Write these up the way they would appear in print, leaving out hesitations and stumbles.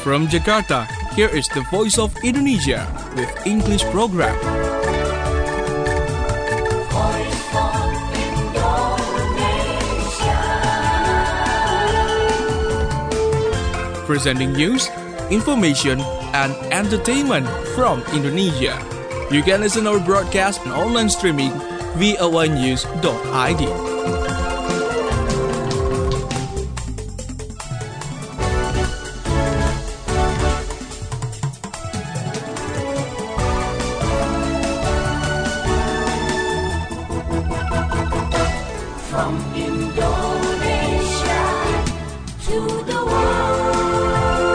From Jakarta, here is the Voice of Indonesia with English program. Voice of Indonesia. Presenting news, information, and entertainment from Indonesia. You can listen our broadcast and online streaming via voanews.id. From Indonesia to the world.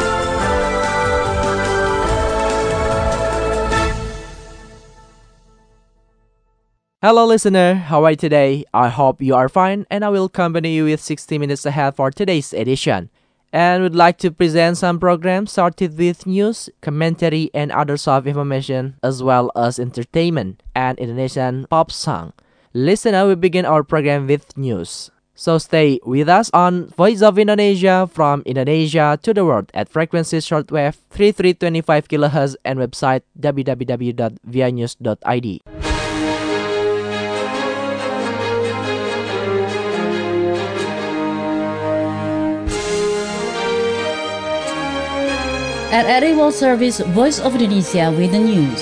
Hello listener, how are you today? I hope you are fine and I will accompany you with 60 minutes ahead for today's edition. And would like to present some programs started with news, commentary and other soft information as well as entertainment and Indonesian pop song. Listener, we begin our program with news. So stay with us on Voice of Indonesia from Indonesia to the world at frequency shortwave 3325 kHz and website www.voanews.id. At RRI World Service, Voice of Indonesia with the news.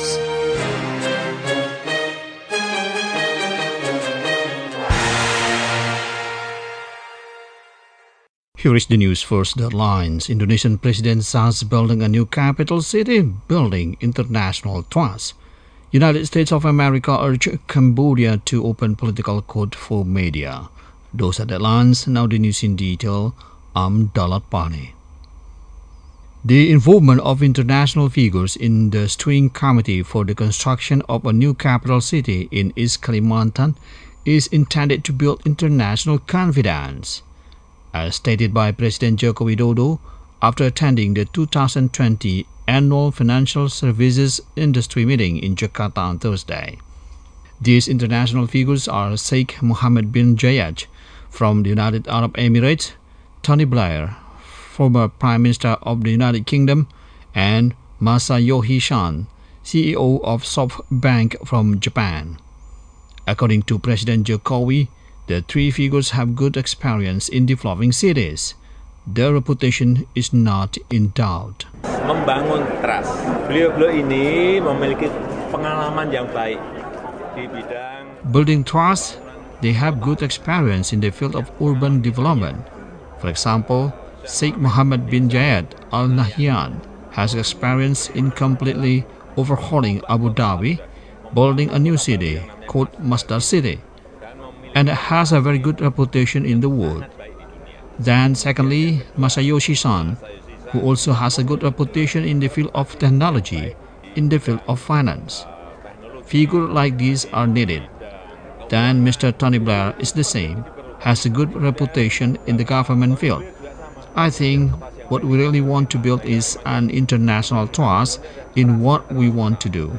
Here is the news first. Headlines. Indonesian President says building a new capital city, building international trust. United States of America urge Cambodia to open political code for media. Those are the headlines. Now the news in detail. I'm Dalat Pani. The involvement of international figures in the steering committee for the construction of a new capital city in East Kalimantan is intended to build international confidence. As stated by President Joko Widodo after attending the 2020 Annual Financial Services Industry Meeting in Jakarta on Thursday. These international figures are Sheikh Mohammed bin Zayed from the United Arab Emirates, Tony Blair, former Prime Minister of the United Kingdom, and Masayoshi Son, CEO of SoftBank from Japan. According to President Jokowi, the three figures have good experience in developing cities. Their reputation is not in doubt. Membangun trust. Beliau-beliau ini memiliki pengalaman yang baik di bidang building trust. They have good experience in the field of urban development. For example, Sheikh Mohammed bin Zayed Al Nahyan has experience in completely overhauling Abu Dhabi, building a new city called Masdar City, and has a very good reputation in the world. Then secondly, Masayoshi Son, who also has a good reputation in the field of technology, in the field of finance. Figures like these are needed. Then Mr. Tony Blair is the same, has a good reputation in the government field. I think what we really want to build is an international trust in what we want to do.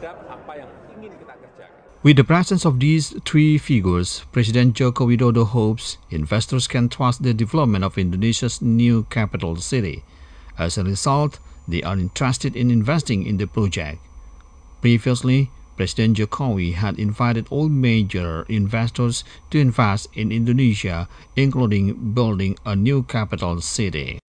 With the presence of these three figures, President Joko Widodo hopes investors can trust the development of Indonesia's new capital city. As a result, they are interested in investing in the project. Previously, President Jokowi had invited all major investors to invest in Indonesia, including building a new capital city.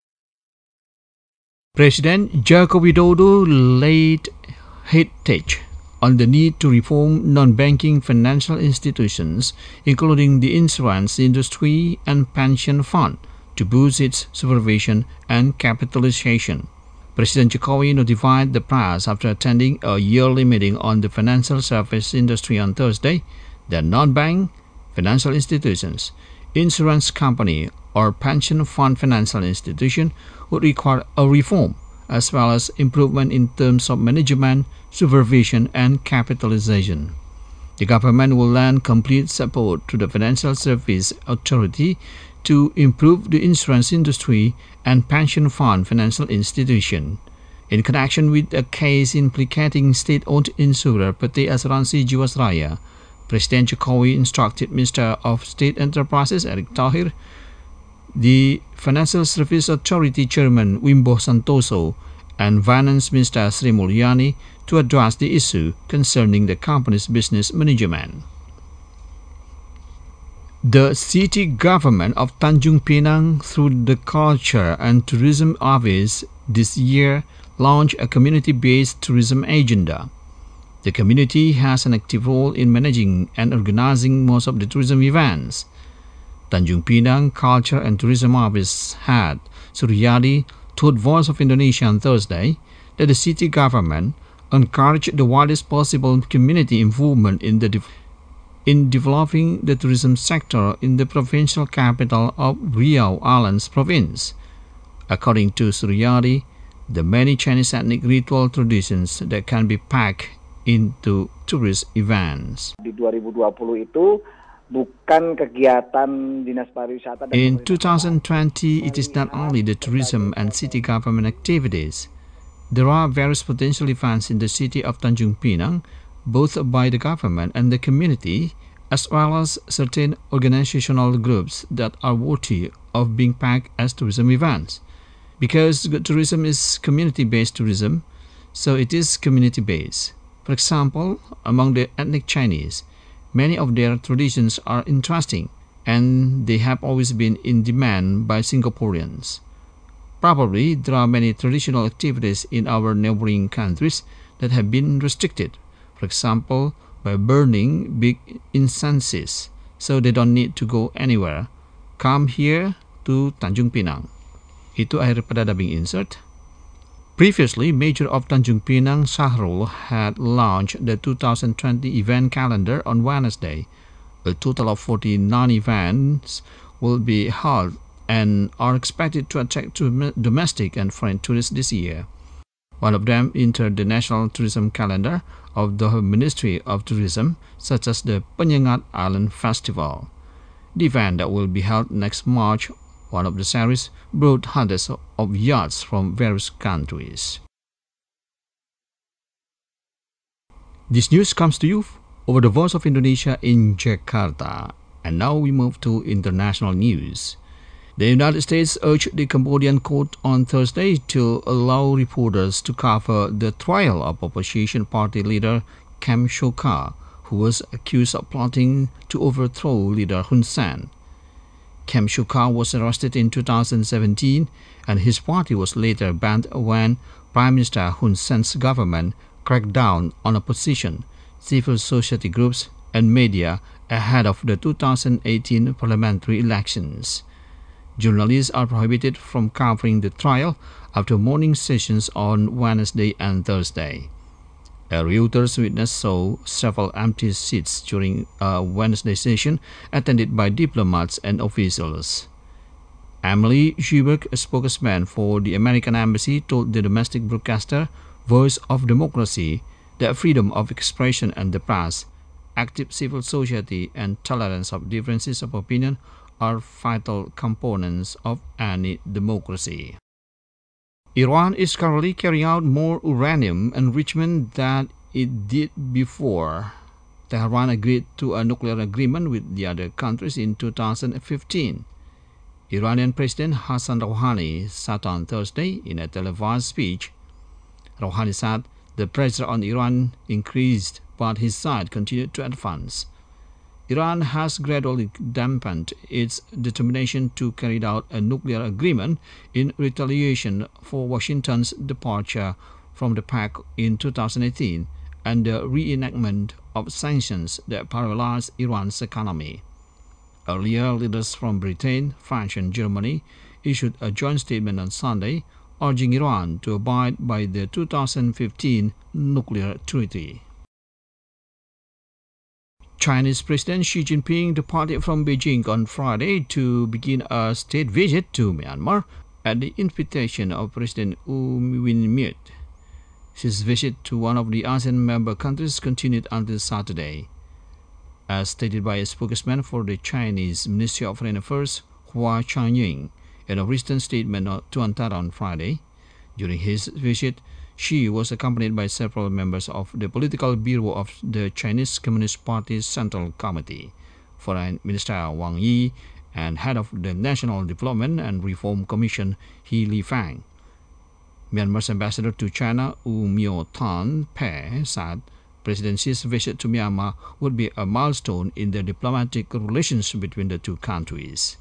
President Joko Widodo laid heritage on the need to reform non-banking financial institutions, including the insurance industry and pension fund, to boost its supervision and capitalization. President Jokowi notified the press after attending a yearly meeting on the financial service industry on Thursday that non-bank financial institutions, insurance company, or pension fund financial institution would require a reform as well as improvement in terms of management, supervision, and capitalization. The government will lend complete support to the Financial Service Authority to improve the insurance industry and pension fund financial institution. In connection with a case implicating state-owned insurer PT Asuransi Jiwasraya, President Jokowi instructed Minister of State Enterprises Erick Thohir The Financial Service Authority Chairman Wimbo Santoso and Finance Minister Sri Mulyani to address the issue concerning the company's business management. The city government of Tanjung Pinang, through the Culture and Tourism Office, this year launched a community-based tourism agenda. The community has an active role in managing and organizing most of the tourism events. Tanjung Pinang Culture and Tourism Office head Suryadi told Voice of Indonesia on Thursday that the city government encouraged the widest possible community involvement in developing the tourism sector in the provincial capital of Riau Islands province. According to Suryadi, the many Chinese ethnic ritual traditions that can be packed into tourist events. Di 2020 itu bukan kegiatan dinas pariwisata. In 2020, it is not only the tourism and city government activities. There are various potential events in the city of Tanjung Pinang, both by the government and the community, as well as certain organizational groups that are worthy of being pegged as tourism events. Because tourism is community-based tourism, so it is community-based. For example, among the ethnic Chinese, many of their traditions are interesting, and they have always been in demand by Singaporeans. Probably, there are many traditional activities in our neighboring countries that have been restricted. For example, by burning big incenses, so they don't need to go anywhere. Come here to Tanjung Pinang. Itu akhir pada dubbing insert. Previously, Mayor of Tanjung Pinang, Sahrul, had launched the 2020 event calendar on Wednesday. A total of 49 events will be held and are expected to attract domestic and foreign tourists this year. One of them entered the national tourism calendar of the Ministry of Tourism, such as the Penyengat Island Festival. The event that will be held next March, one of the series, brought hundreds of yachts from various countries. This news comes to you over the Voice of Indonesia in Jakarta. And now we move to international news. The United States urged the Cambodian court on Thursday to allow reporters to cover the trial of opposition party leader Kem Sokha, who was accused of plotting to overthrow leader Hun Sen. Kem Sokha was arrested in 2017, and his party was later banned when Prime Minister Hun Sen's government cracked down on opposition, civil society groups, and media ahead of the 2018 parliamentary elections. Journalists are prohibited from covering the trial after morning sessions on Wednesday and Thursday. A Reuters witness saw several empty seats during a Wednesday session attended by diplomats and officials. Emily Schuberg, a spokesman for the American Embassy, told the domestic broadcaster Voice of Democracy that freedom of expression and the press, active civil society, and tolerance of differences of opinion are vital components of any democracy. Iran is currently carrying out more uranium enrichment than it did before Tehran agreed to a nuclear agreement with the other countries in 2015. Iranian President Hassan Rouhani said on Thursday in a televised speech. Rouhani said the pressure on Iran increased, but his side continued to advance. Iran has gradually dampened its determination to carry out a nuclear agreement in retaliation for Washington's departure from the pact in 2018 and the reenactment of sanctions that paralyzed Iran's economy. Earlier, leaders from Britain, France, and Germany issued a joint statement on Sunday urging Iran to abide by the 2015 nuclear treaty. Chinese President Xi Jinping departed from Beijing on Friday to begin a state visit to Myanmar at the invitation of President U Win Myint. His visit to one of the ASEAN member countries continued until Saturday. As stated by a spokesman for the Chinese Ministry of Foreign Affairs, Hua Chunying, in a recent statement to Antara on Friday, during his visit, Xi was accompanied by several members of the political bureau of the Chinese Communist Party's Central Committee, Foreign Minister Wang Yi, and head of the National Development and Reform Commission, He Lifang. Myanmar's ambassador to China, U Myo Tan Pe, said President Xi's visit to Myanmar would be a milestone in the diplomatic relations between the two countries.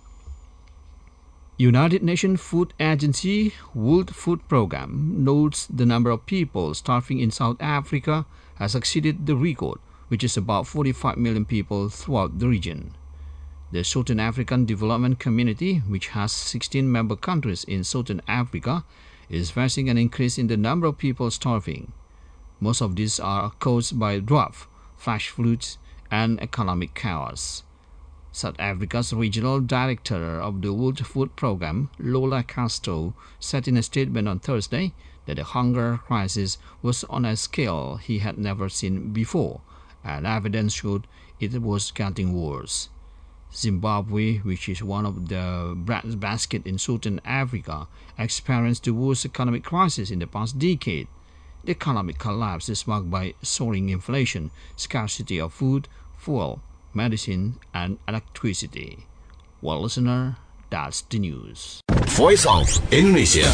United Nations Food Agency World Food Programme notes the number of people starving in South Africa has exceeded the record, which is about 45 million people throughout the region. The Southern African Development Community, which has 16 member countries in Southern Africa, is facing an increase in the number of people starving. Most of these are caused by drought, flash floods, and economic chaos. South Africa's regional director of the World Food Programme, Lola Castro, said in a statement on Thursday that the hunger crisis was on a scale he had never seen before, and evidence showed it was getting worse. Zimbabwe, which is one of the breadbasket in Southern Africa, experienced the worst economic crisis in the past decade. The economic collapse is marked by soaring inflation, scarcity of food, fuel, medicine, and electricity. Well, listener, that's the news. Voice of Indonesia.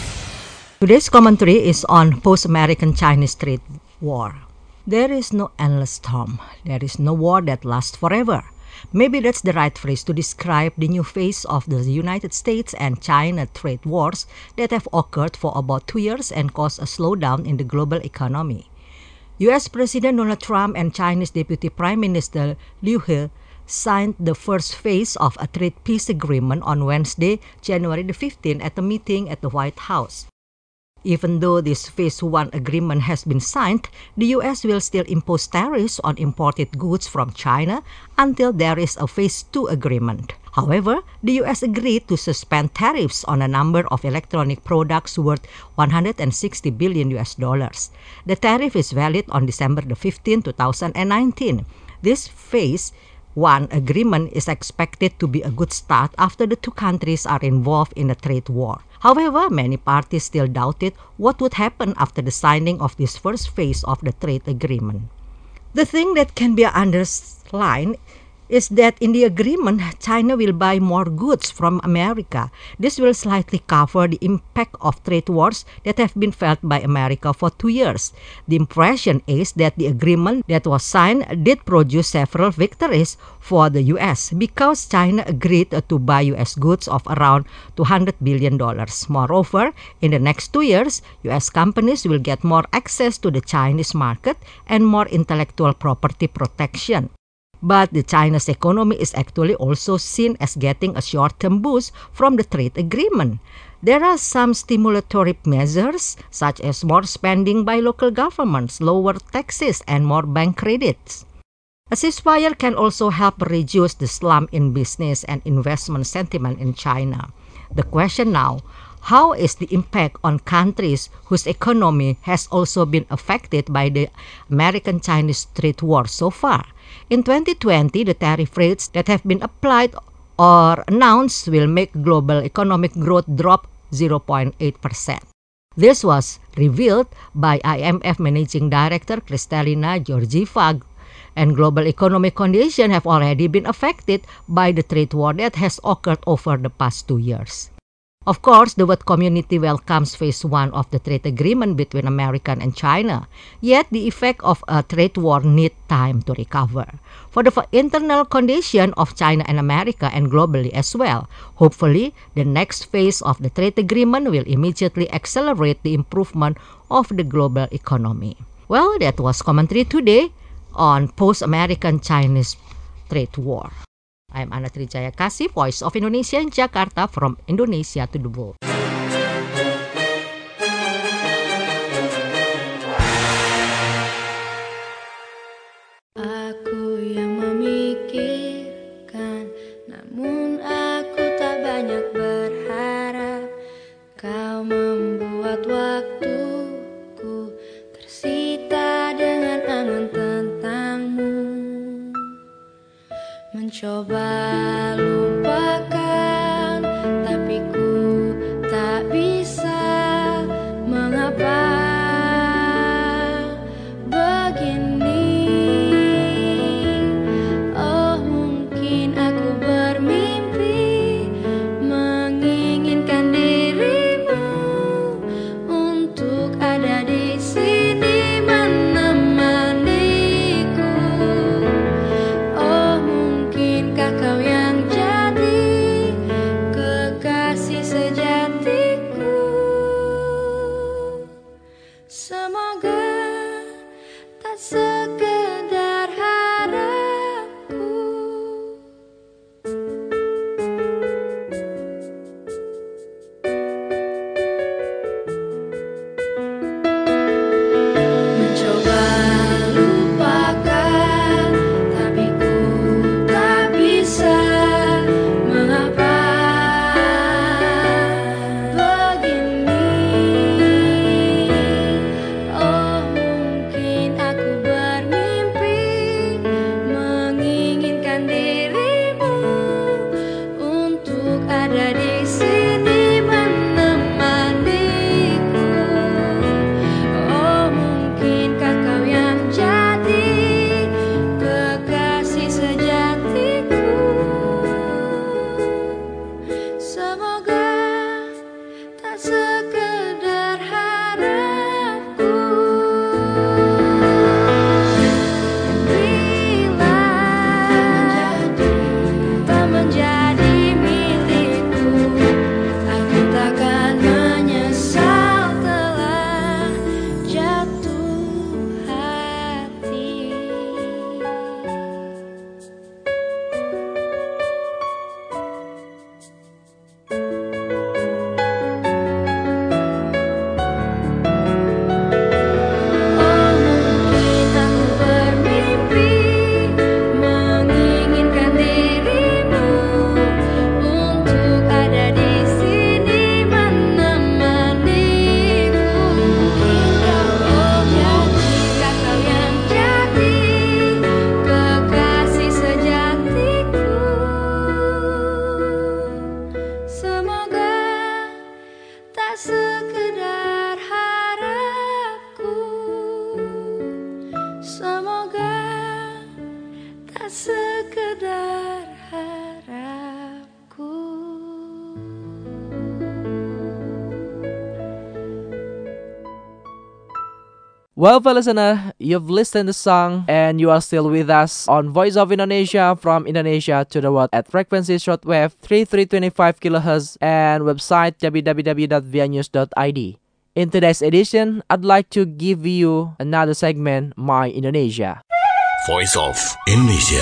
Today's commentary is on post-American Chinese trade war. There is no endless storm. There is no war that lasts forever. Maybe that's the right phrase to describe the new phase of the United States and China trade wars that have occurred for about 2 years and caused a slowdown in the global economy. U.S. President Donald Trump and Chinese Deputy Prime Minister Liu He signed the first phase of a trade peace agreement on Wednesday, January the 15th at a meeting at the White House. Even though this Phase 1 agreement has been signed, the U.S. will still impose tariffs on imported goods from China until there is a Phase 2 agreement. However, the U.S. agreed to suspend tariffs on a number of electronic products worth $160 billion. The tariff is valid on December the 15, 2019. This Phase 1 agreement is expected to be a good start after the two countries are involved in a trade war. However, many parties still doubted what would happen after the signing of this first phase of the trade agreement. The thing that can be underlined is that in the agreement, China will buy more goods from America. This will slightly cover the impact of trade wars that have been felt by America for 2 years. The impression is that the agreement that was signed did produce several victories for the U.S. because China agreed to buy U.S. goods of around $200 billion. Moreover, in the next 2 years, U.S. companies will get more access to the Chinese market and more intellectual property protection. But the China's economy is actually also seen as getting a short-term boost from the trade agreement. There are some stimulatory measures, such as more spending by local governments, lower taxes, and more bank credits. A ceasefire can also help reduce the slump in business and investment sentiment in China. The question now, how is the impact on countries whose economy has also been affected by the American-Chinese trade war so far? In 2020, the tariff rates that have been applied or announced will make global economic growth drop 0.8%. This was revealed by IMF Managing Director Kristalina Georgieva, and global economic conditions have already been affected by the trade war that has occurred over the past 2 years. Of course, the world community welcomes Phase 1 of the trade agreement between America and China, yet the effect of a trade war need time to recover. For the internal condition of China and America and globally as well, hopefully the next phase of the trade agreement will immediately accelerate the improvement of the global economy. Well, that was commentary today on post-American Chinese trade war. I am Ana Trijaya Kasih, Voice of Indonesia in Jakarta, from Indonesia to the world. Aku yang memikirkan, namun aku tak banyak berharap. Kau membuat waktuku tersita dengan angan tentangmu. Mencoba lupakan, tapi ku tak bisa. Mengapa begini? Oh, mungkin aku bermimpi. sekedar harapku. Well, listener, you've listened to the song and you are still with us on Voice of Indonesia from Indonesia to the world at frequency shortwave 3325 kHz and website www.vianews.id. In today's edition, I'd like to give you another segment, My Indonesia. Voice of Indonesia.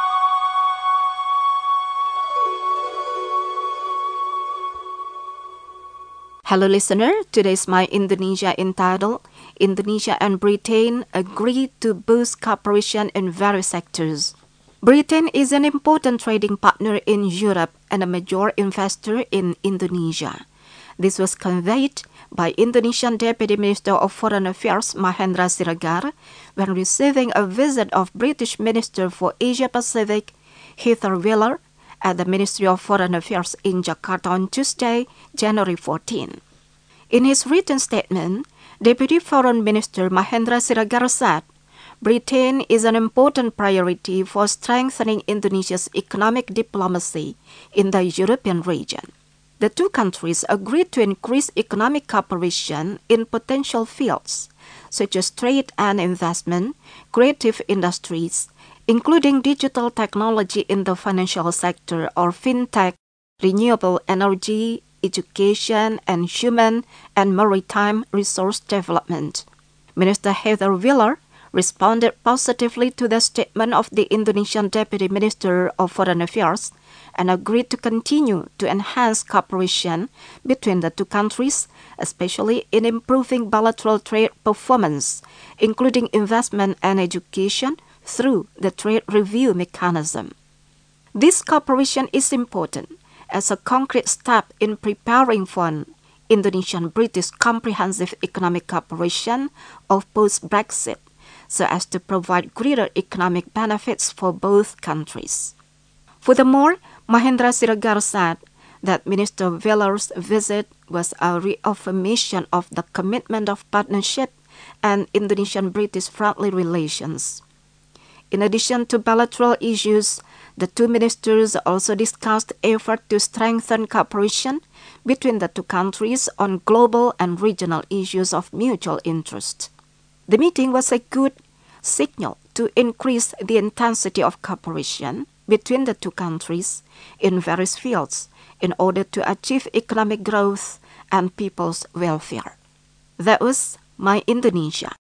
Hello listener, today's My Indonesia entitled Indonesia and Britain Agree to Boost Cooperation in Various Sectors. Britain is an important trading partner in Europe and a major investor in Indonesia. This was conveyed by Indonesian Deputy Minister of Foreign Affairs Mahendra Siregar when receiving a visit of British Minister for Asia Pacific Heather Wheeler at the Ministry of Foreign Affairs in Jakarta on Tuesday, January 14. In his written statement, Deputy Foreign Minister Mahendra Siregar said, Britain is an important priority for strengthening Indonesia's economic diplomacy in the European region. The two countries agreed to increase economic cooperation in potential fields, such as trade and investment, creative industries, including digital technology in the financial sector or fintech, renewable energy, education, and human and maritime resource development. Minister Heather Wheeler responded positively to the statement of the Indonesian Deputy Minister of Foreign Affairs and agreed to continue to enhance cooperation between the two countries, especially in improving bilateral trade performance, including investment and education, through the trade review mechanism. This cooperation is important as a concrete step in preparing for an Indonesian-British comprehensive economic cooperation of post-Brexit, so as to provide greater economic benefits for both countries. Furthermore, Mahendra Siregar said that Minister Wheeler's visit was a reaffirmation of the commitment of partnership and Indonesian-British friendly relations. In addition to bilateral issues, the two ministers also discussed efforts to strengthen cooperation between the two countries on global and regional issues of mutual interest. The meeting was a good signal to increase the intensity of cooperation between the two countries in various fields in order to achieve economic growth and people's welfare. That was My Indonesia.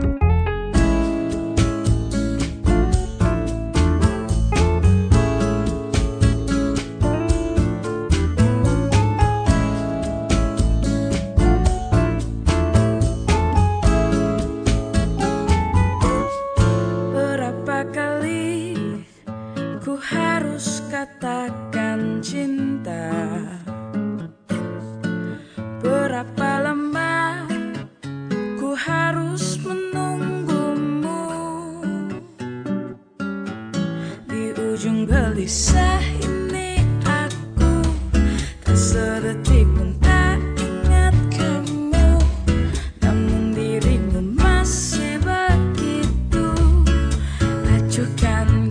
Katakan cinta, berapa lama ku harus menunggumu di ujung gelisah ini. Aku tak sedetik pun tak ingat kamu, namun dirimu masih begitu acuhkan.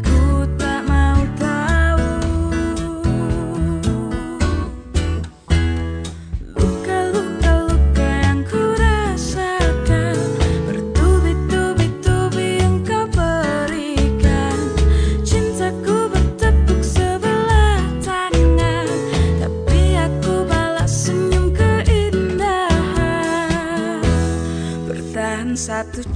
Satu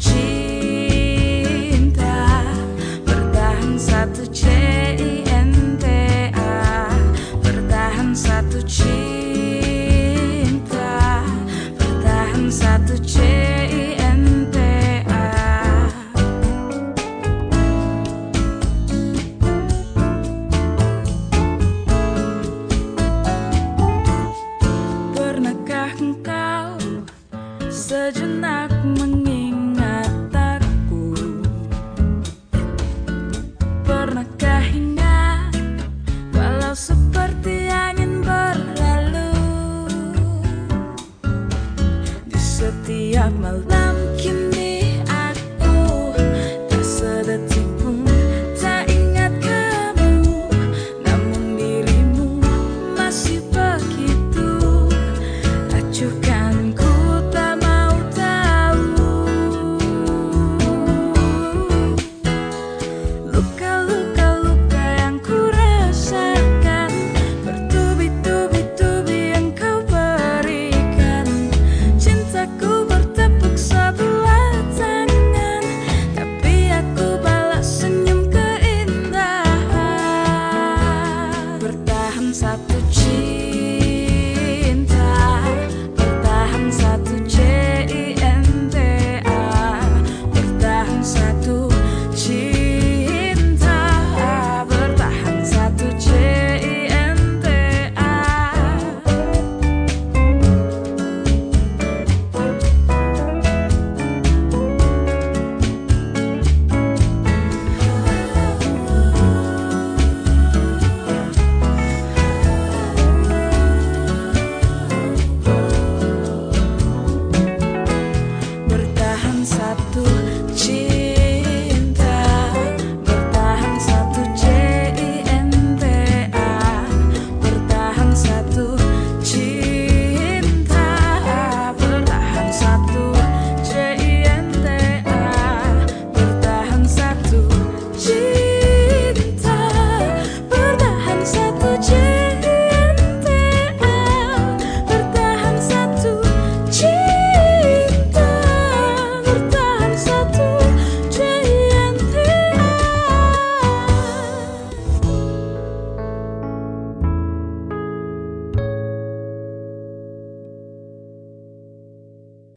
cinta, bertahan satu cinta, bertahan satu cinta, bertahan satu cinta. Pernahkah engkau sejenak mengingat aku? Pernahkah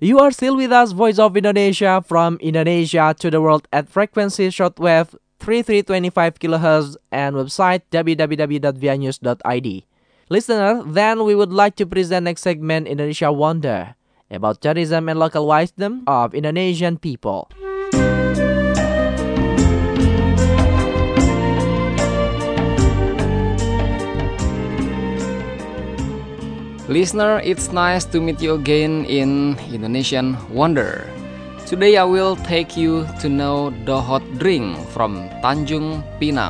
You are still with us, Voice of Indonesia, from Indonesia to the world at frequency shortwave 3325 kHz and website www.vianews.id. Listener, then we would like to present next segment, Indonesia Wonder, about tourism and local wisdom of Indonesian people. Listener, it's nice to meet you again in Indonesian Wonder. Today I will take you to know Dohot Drink from Tanjung Pinang.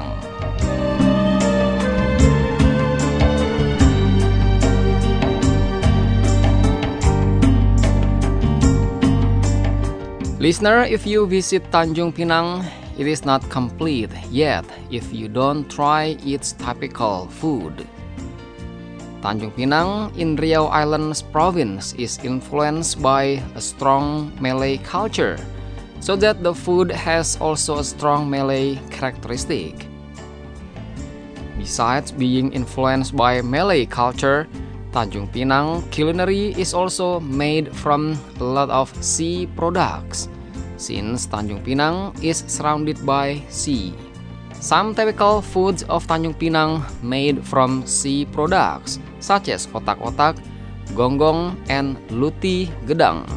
Listener, if you visit Tanjung Pinang, it is not complete yet if you don't try its typical food. Tanjung Pinang in Riau Islands province is influenced by a strong Malay culture, so that the food has also a strong Malay characteristic. Besides being influenced by Malay culture, Tanjung Pinang culinary is also made from a lot of sea products, since Tanjung Pinang is surrounded by sea. Some typical foods of Tanjung Pinang made from sea products, such as otak-otak, gonggong, and luti gedang.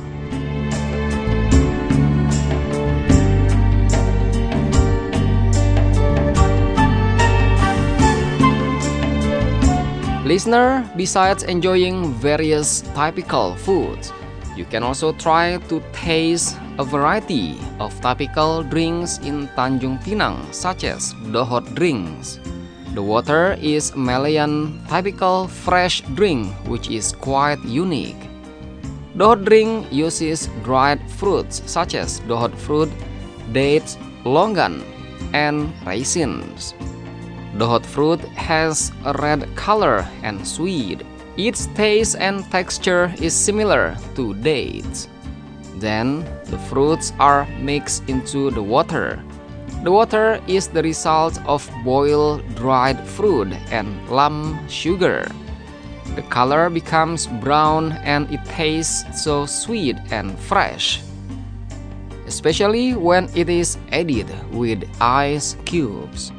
Listener, besides enjoying various typical foods, you can also try to taste a variety of typical drinks in Tanjung Pinang, such as Dohot drinks. The water is Malayan typical fresh drink, which is quite unique. Dohot drink uses dried fruits such as dohot fruit, dates, longan, and raisins. Dohot fruit has a red color and sweet. Its taste and texture is similar to dates. Then, the fruits are mixed into the water. The water is the result of boiled dried fruit and lump sugar. The color becomes brown and it tastes so sweet and fresh, especially when it is added with ice cubes.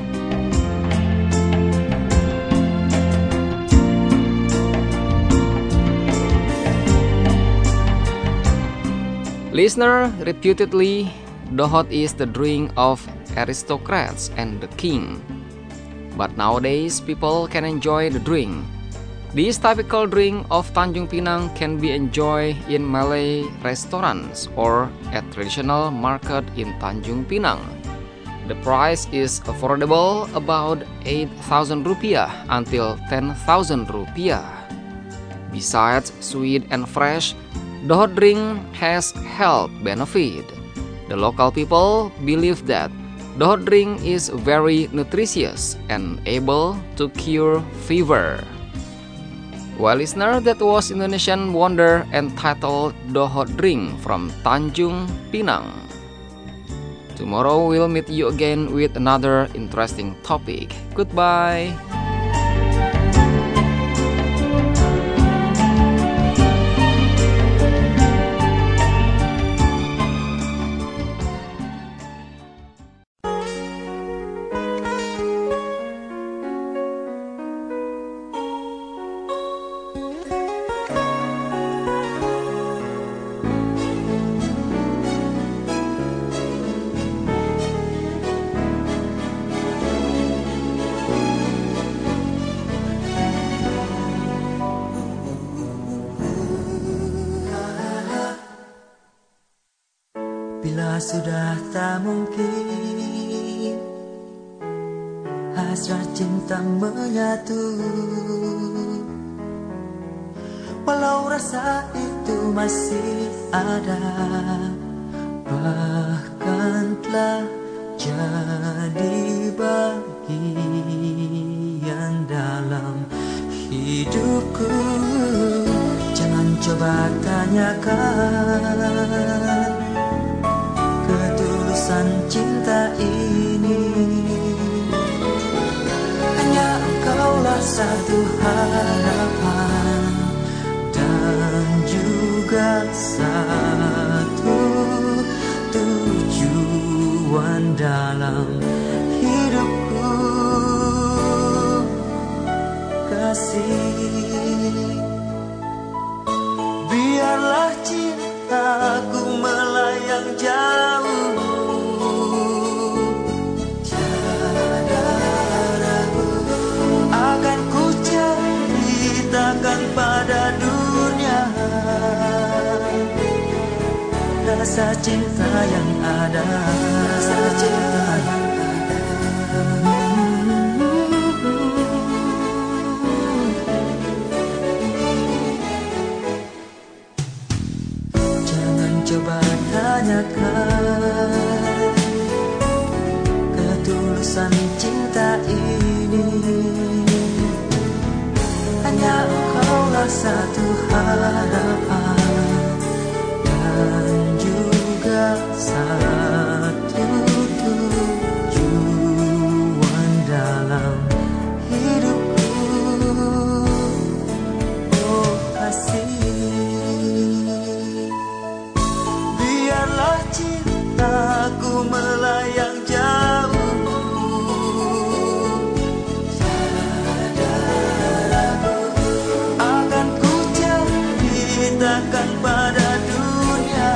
Listener, reputedly, Dohot is the drink of aristocrats and the king. But nowadays, people can enjoy the drink. This typical drink of Tanjung Pinang can be enjoyed in Malay restaurants or at traditional market in Tanjung Pinang. The price is affordable, about 8,000 rupiah until 10,000 rupiah. Besides sweet and fresh, Dohot drink has health benefit. The local people believe that Dohot drink is very nutritious and able to cure fever. Well, listener, that was Indonesian Wonder entitled Dohot drink from Tanjung Pinang. Tomorrow we'll meet you again with another interesting topic. Goodbye. Bila sudah tak mungkin hasrat cinta menyatu, walau rasa itu masih ada, bahkan telah jadi bagian dalam hidupku. Jangan coba tanyakan ketulusan cinta ini. Hanya engkaulah satu harapan dan juga dalam hidupku, kasih. Biarlah cintaku melayang jauh, tiada ragu akan ku ceritakan pada dunia rasa cinta yang ada, rasa cinta yang ada. Jangan coba tanyakan ketulusan cinta ini, hanya engkaulah satu harapan dan juga satu tujuan dalam hidupku, oh kasih. Biarlah cintaku melayang jauh, tiada ragu akan ku ceritakan pada dunia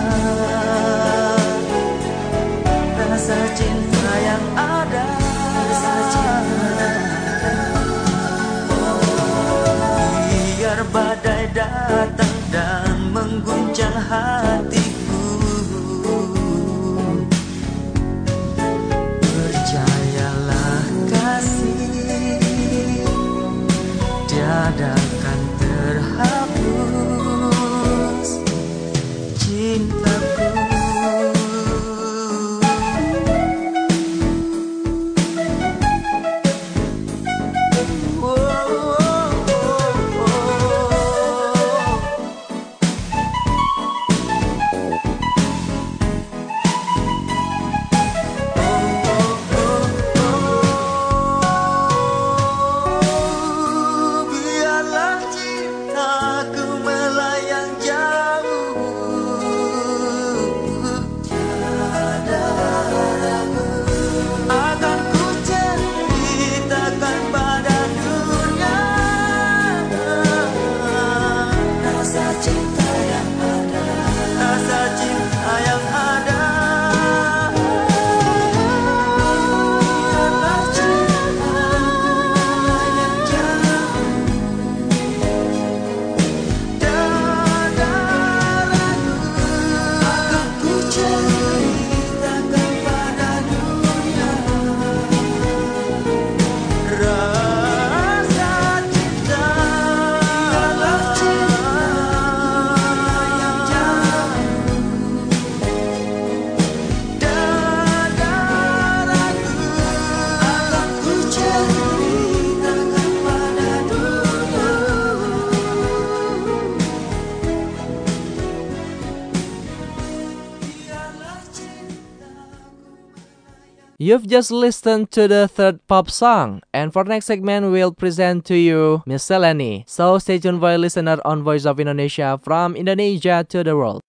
rasa cinta yang ada, rasa cinta yang ada. Biar badai datang dan mengguncang hatiku, percayalah kasih, tiada akan terhapus cintaku. Biarlah cintaku melayang jauh, tiada ragu akan ku ceritakan pada dunia rasa cinta yang ada, rasa cinta yang ada. Biarlah cinta melayang jauh, tiada ragu akan ku ceritakan pada dunia rasa cinta. Biarlah cinta melayang jauh, tiada ragu akan ku ceritakan pada dunia. You've just listened to the third pop song, and for next segment we'll present to you Miscellany. So stay tuned for listener on Voice of Indonesia, from Indonesia to the world.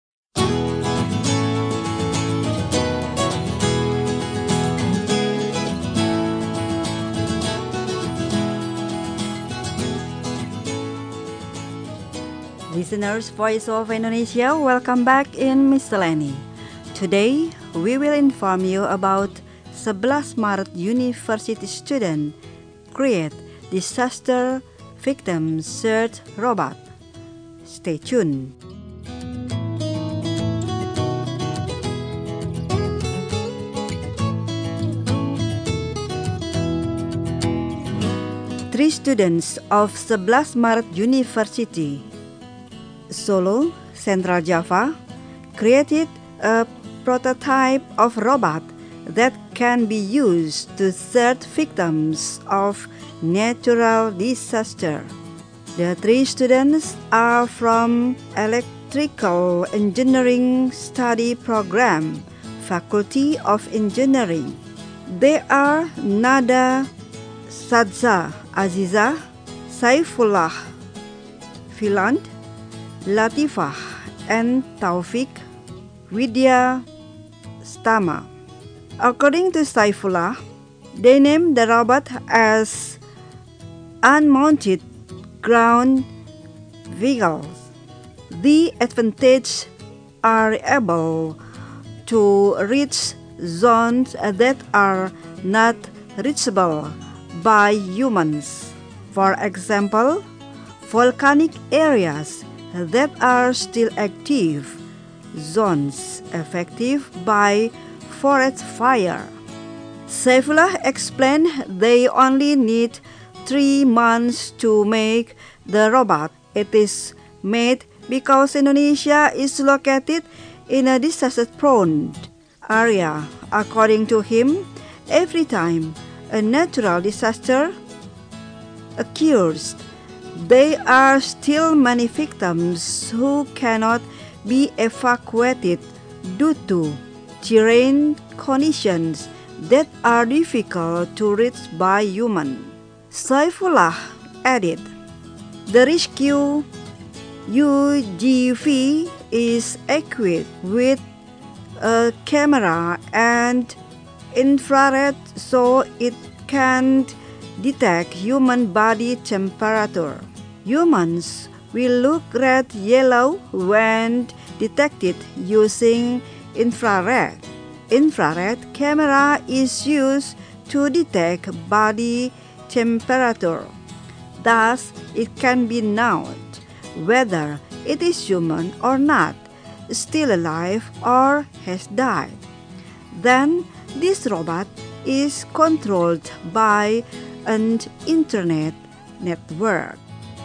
Listeners, Voice of Indonesia, welcome back in Miscellany. Today, we will inform you about 11 Maret University student create disaster victim search robot. Stay tuned. Three students of 11 Maret University, Solo, Central Java, created a prototype of robot that can be used to search victims of natural disaster. The three students are from Electrical Engineering Study Program, Faculty of Engineering. They are Nada Sadza Aziza, Saifullah Filand, Latifah, and Taufik Widya Stama. According to Saifullah, they named the robot as unmounted ground vehicles. The advantages are able to reach zones that are not reachable by humans. For example, volcanic areas that are still active, zones affected by forest fire. Saifullah explained they only need 3 months to make the robot. It is made because Indonesia is located in a disaster-prone area. According to him, every time a natural disaster occurs, there are still many victims who cannot be evacuated due to terrain conditions that are difficult to reach by humans. Saifullah added, the rescue UGV is equipped with a camera and infrared so it can detect human body temperature. Humans will look red yellow when detected using infrared. Infrared camera is used to detect body temperature. Thus, it can be known whether it is human or not, still alive or has died. Then, this robot is controlled by an internet network.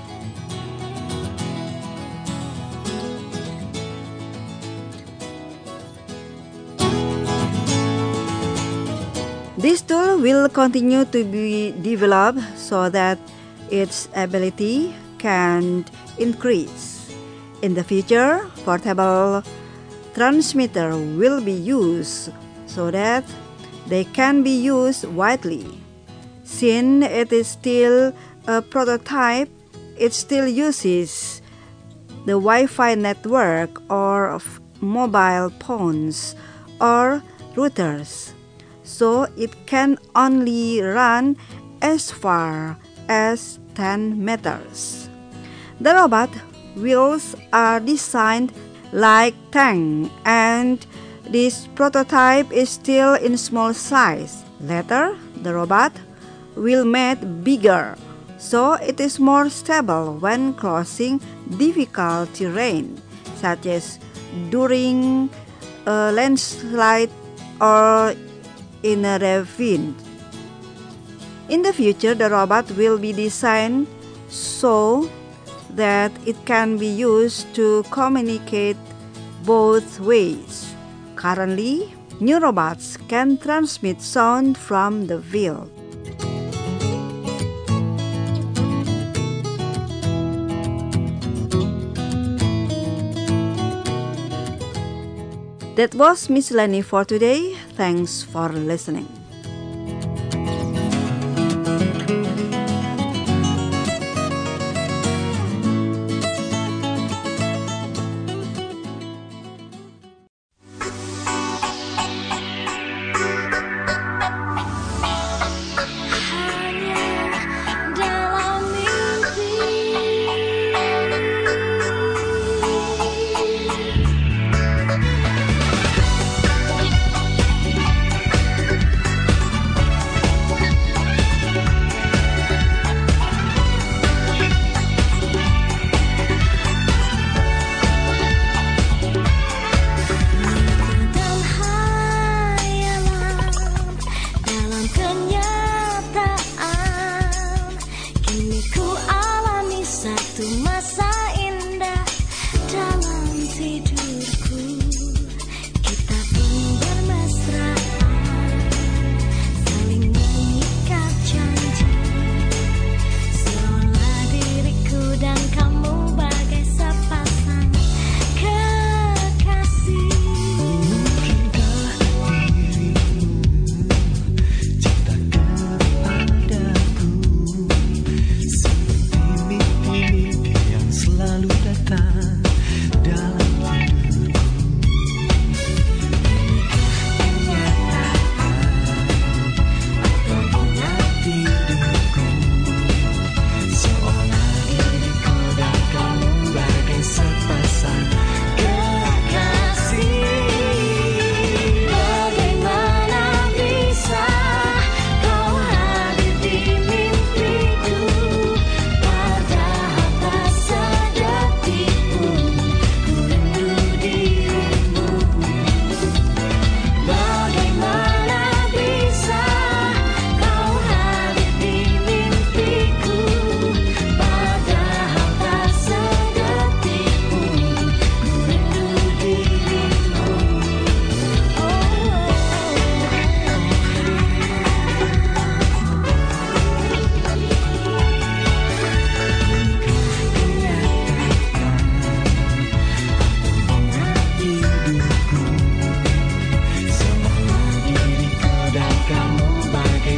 This tool will continue to be developed so that its ability can increase. In the future, portable transmitter will be used so that they can be used widely. Since it is still a prototype, it still uses the Wi-Fi network or mobile phones or routers, so it can only run as far as 10 meters. The robot wheels are designed like tank, and this prototype is still in small size. Later, the robot will made bigger, so it is more stable when crossing difficult terrain, such as during a landslide or in a ravine. In the future, the robot will be designed so that it can be used to communicate both ways. Currently, new robots can transmit sound from the field. That was Miscellany for today. Thanks for listening.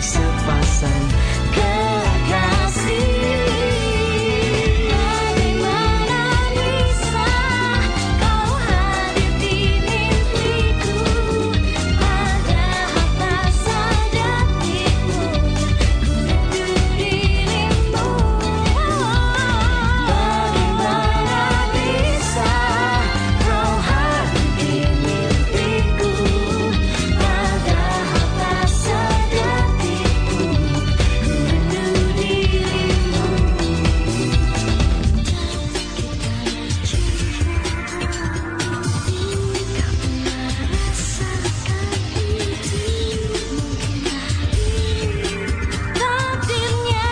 sepasang kekasih. Bagaimana bisa kau hadir di mimpiku, padahal tak sedetikmu ku rindu dirimu. Bagaimana bisa kau hadir di mimpiku, padahal tak sedetikmu ku rindu dirimu. Takdirnya.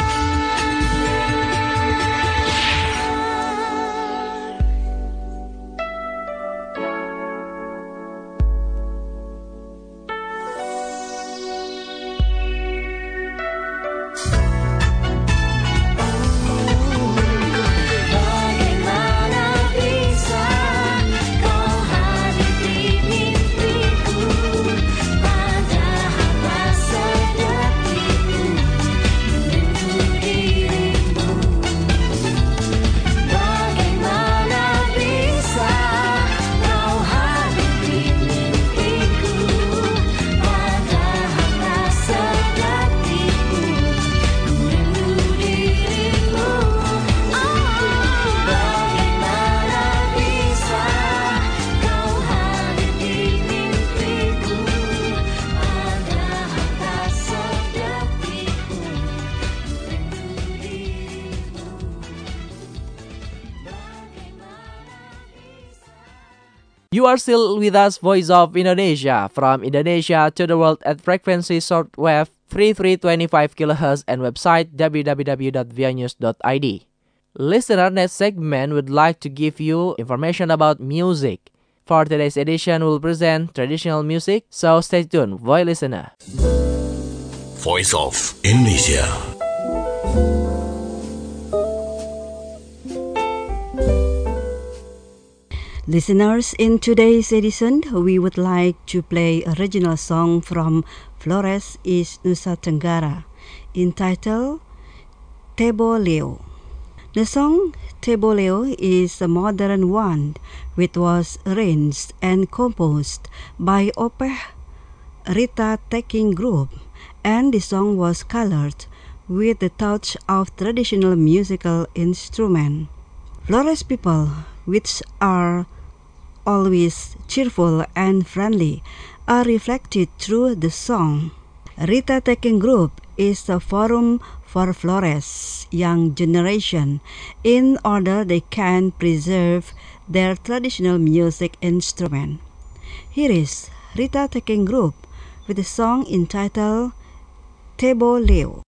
Bagaimana bisa kau hadir di mimpiku, padahal tak sedetikmu ku rindu dirimu. Bagaimana bisa kau hadir di mimpiku, padahal tak sedetikmu ku rindu dirimu. Bagaimana bisa kau hadir di mimpiku, padahal tak sedetikmu ku rindu dirimu. You are still with us, Voice of Indonesia, from Indonesia to the world at frequency shortwave 3325 kHz and website www.vianews.id. Listener, next segment would like to give you information about music. For today's edition, we'll present traditional music, so stay tuned, voice listener. Voice of Indonesia. Listeners, in today's edition, we would like to play a regional song from Flores East Nusa Tenggara, entitled Tebo Leo. The song Tebo Leo is a modern one, which was arranged and composed by Opeh Rita Taking Group, and the song was colored with the touch of traditional musical instrument. Flores people, which are always cheerful and friendly, are reflected through the song. Rita Taking Group is a forum for Flores young generation in order they can preserve their traditional music instrument. Here is Rita Taking Group with a song entitled Tebo Leo.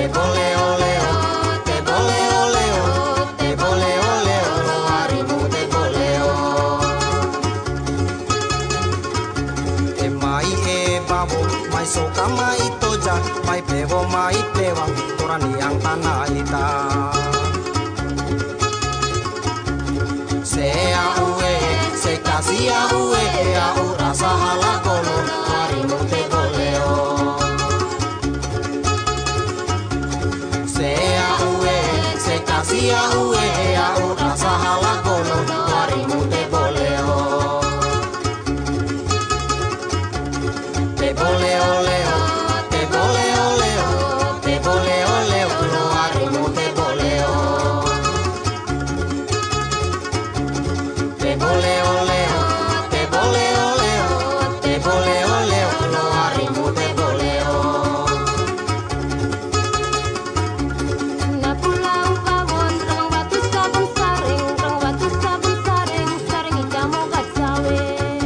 te bole ole o, te bole ole o, te bole ole o, lo harimu te bole o. E mai e babo, mai soka mai toja, mai plewo mai plewang, torani ang tanah ita. Se aue, se kasi aue, au rasa halakono, harimu te bole o. Se aue, se kasi aue, au rasa halakono, harimu te bole o. Te bole ole o, te bole ole o, te bole ole o, lo harimu te bole o. Te bole ole o, te bole ole o, te bole ole o, lo harimu te bole o. Na pulau Bawon, rang batu sabun saring, saring ikamu gat sawe.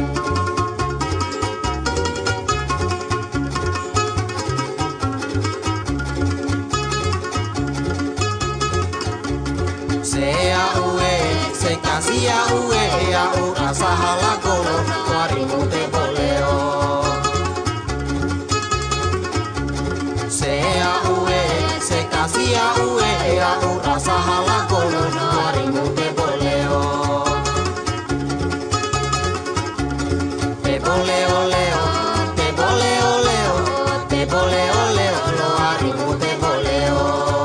Se aue, se kasi aue, au rasa halakono, harimu te bole o. Se aue, se kasi aue, au rasa halakono, harimu te bole o. Te bole ole o, te bole ole o, te bole ole o, lo harimu te bole o.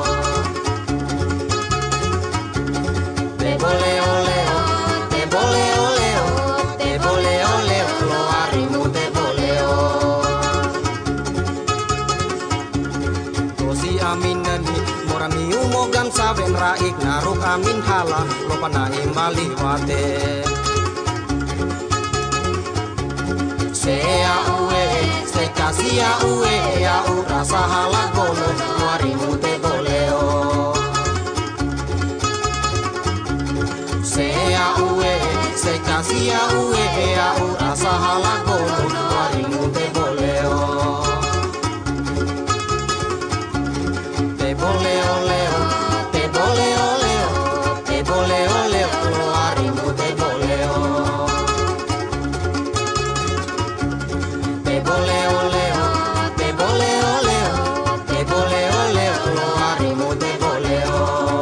Te bole ole o, te bole ole o, te bole ole o, lo harimu te bole o. Tosi aminani, morami umogan saben raik naruk amin hala, lo panai maliwate. Se aue, se kasi aue, au rasa halakono, harimu te bole o. Se aue, se kasi aue, au rasa halakono, harimu te bole o. Te bole ole o, te bole ole o, te bole ole o, lo harimu te bole o. Te bole ole o, te bole ole o, te bole ole o, lo harimu te bole o.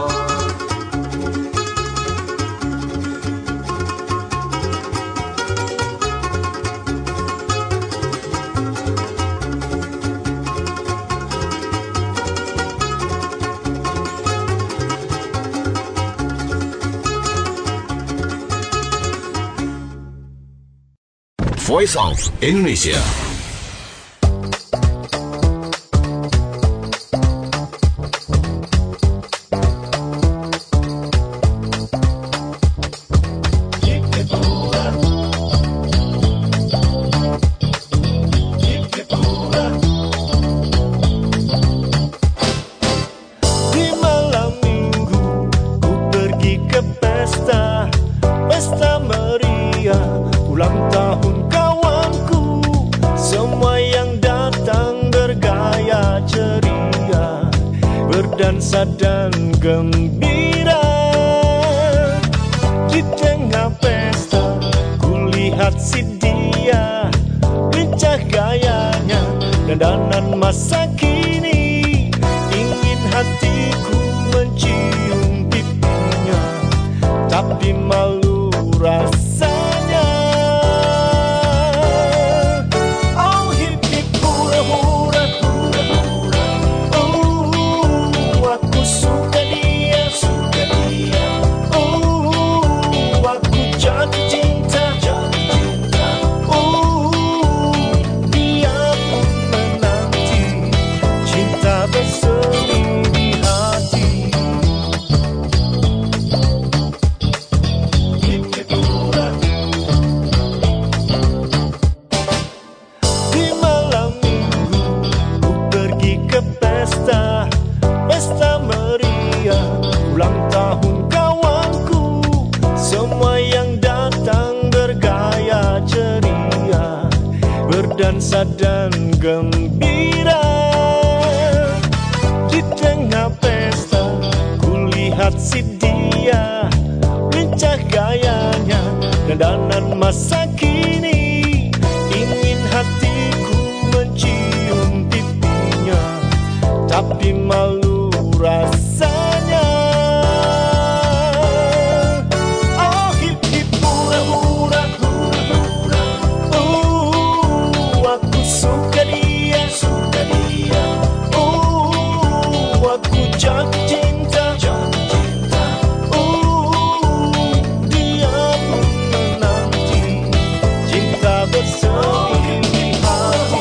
Voice of Indonesia. Di malam minggu ku pergi ke pesta, pesta meriah, ulang tahun kawanku. Semua yang datang bergaya ceria, berdansa dan gembira. Di tengah pesta kulihat si dia, lincah gayanya, dandanan masa kini. Ingin hatiku mencium pipinya, tapi malu rasanya. Oh hip hip hura hura hura hura. Oh aku suka dia, suka dia. Oh aku jatuh cinta, jatuh cinta. Oh dia pun menanti cinta bersemi di hati. Kendanan masa kini, ingin hatiku mencium pipinya, tapi malu rasanya. Oh hip hip hura hura hura hura, aku suka dia, suka dia. Aku jatuh cinta, jatuh cinta. Dia pun menanti cinta bersemi di hati.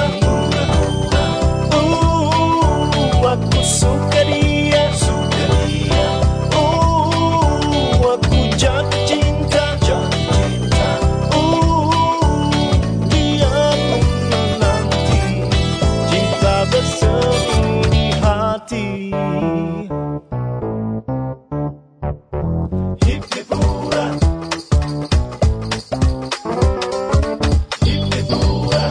Aku suka dia, suka dia. Aku jatuh cinta, jatuh cinta. Dia pun menanti cinta bersemi di hati. Hip hip hura, hip hip hura,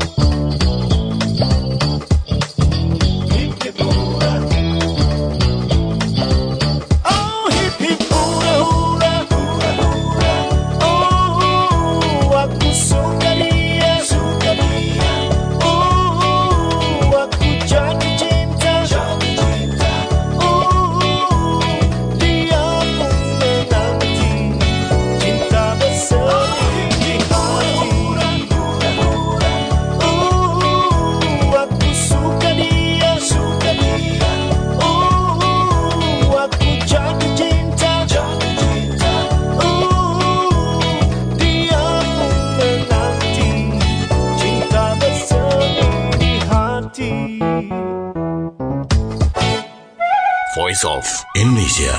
hip hip hura. Oh hip hip hura hura hura hura. Aku suka dia, suka dia. Aku jatuh cinta, jatuh cinta. Dia pun menanti cinta bersemi di hati. Aku suka dia, suka dia. Aku jatuh cinta, jatuh cinta. Dia pun menanti cinta bersemi di hati. Voice of Indonesia.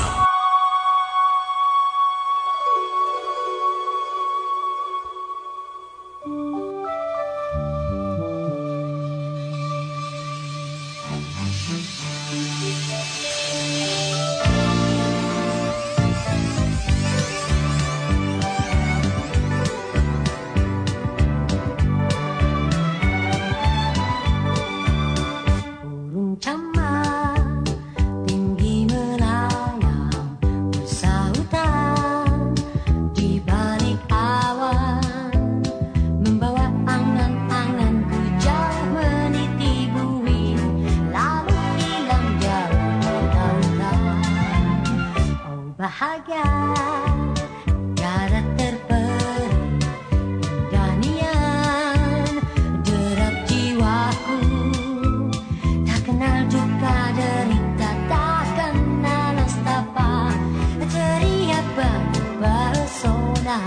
Burung camar tinggi melayang bersahutan di balik awan, membawa angan-angan ku jauh meniti bumi, lalu hilang jauh di lautan. Oh bahagia tiada terperi, indah nian derap jiwaku. Tak kenal duka derita, tak kenal nestapa, ceria bersona.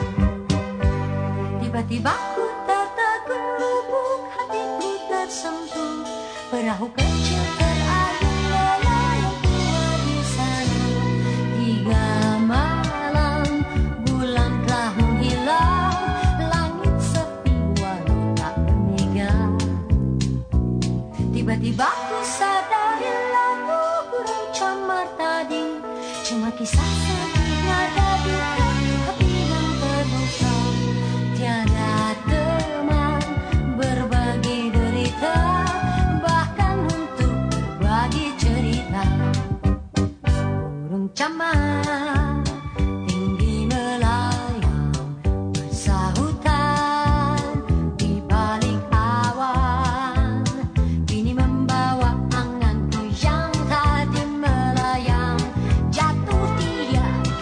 Tiba-tiba ku tertegun lubuk hatiku tersentuh, perahu kecil terayun melayang keluar di sana. 3 malam bulan telah menghilang, langit sepi walau tak bermega. Tiba-tiba ku sadari lagu burung camar tadi cuma kisah sedih nada duka hati yang terluka. Tiada teman berbagi derita, bahkan untuk berbagi cerita. Burung camar tinggi melayang bersahutan di balik awan, kini membawa anganku yang tadi melayang. Jatuh dia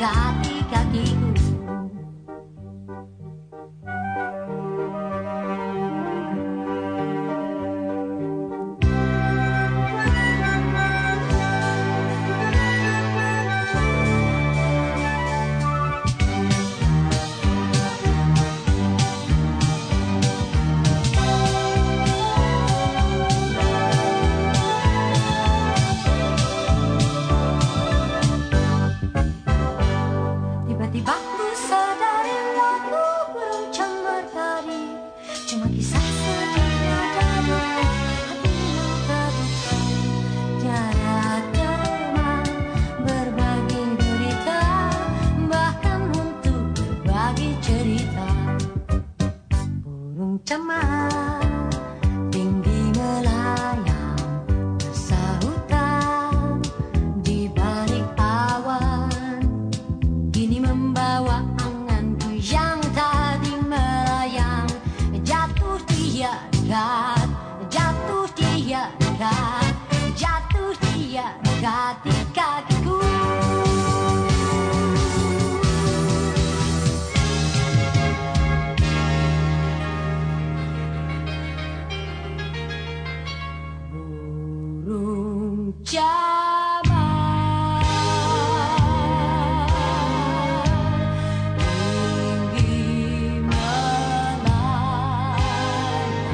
kaki-kakiku. Burung camar tinggi melayang,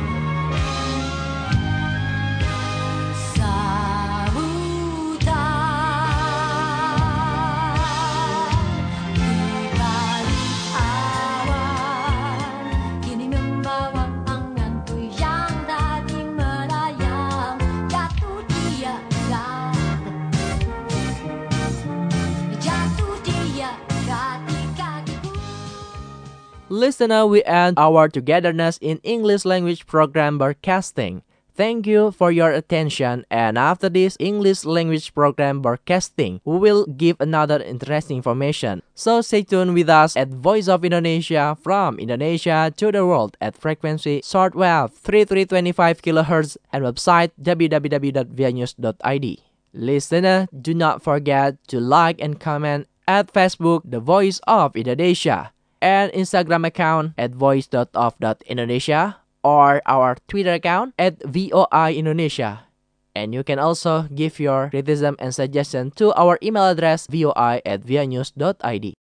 sambutan di balik awan, kini membawa anganku yang tadi melayang. Jatuh dia, jatuh dia kaki-kakiku. Listener, we end our togetherness in English language program broadcasting. Thank you for your attention, and after this English language program broadcasting, we will give another interesting information. So stay tuned with us at Voice of Indonesia, from Indonesia to the world at frequency shortwave 3325 kHz and website www.vianews.id. Listener, do not forget to like and comment at Facebook The Voice of Indonesia and Instagram account at voice.of.indonesia or our Twitter account at VOI Indonesia. And you can also give your criticism and suggestion to our email address voi@vianews.id.